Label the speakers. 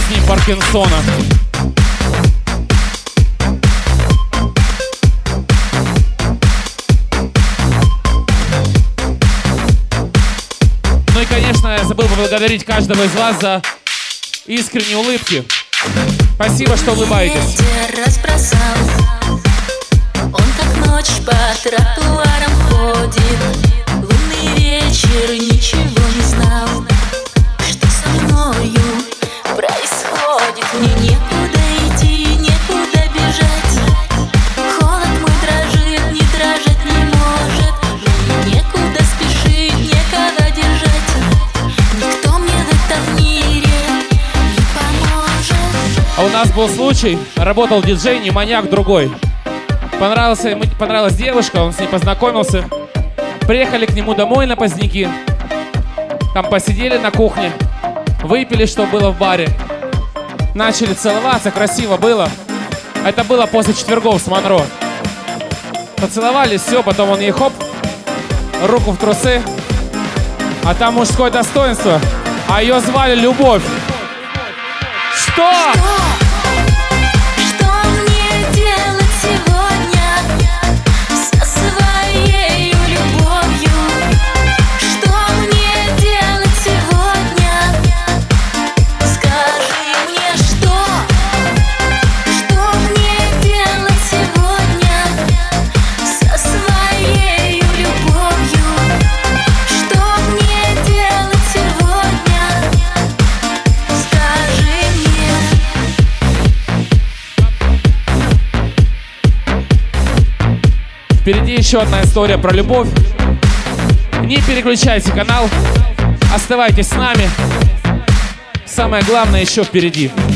Speaker 1: с ним Паркинсона. Ну и, конечно, я забыл поблагодарить каждого из вас за искренние улыбки. Спасибо, что улыбаетесь.
Speaker 2: Он как ночь по тротуарам ходит. Лунный вечер, ничего не знал, что со мною происходит. Мне некуда идти, некуда бежать. Холод мой дрожит, не дрожать не может. Мне некуда спешить, некого держать. Никто мне в этом мире не поможет.
Speaker 1: А у нас был случай, работал диджей, не маньяк, другой. Понравилась девушка, он с ней познакомился. Приехали к нему домой на поздняки. Там посидели на кухне, выпили, что было в баре. Начали целоваться, красиво было. Это было после четвергов с Монро. Поцеловались, все, потом он ей хоп, руку в трусы. А там мужское достоинство. А ее звали Любовь. Что? Впереди еще одна история про любовь. Не переключайте канал. Оставайтесь с нами. Самое главное еще впереди.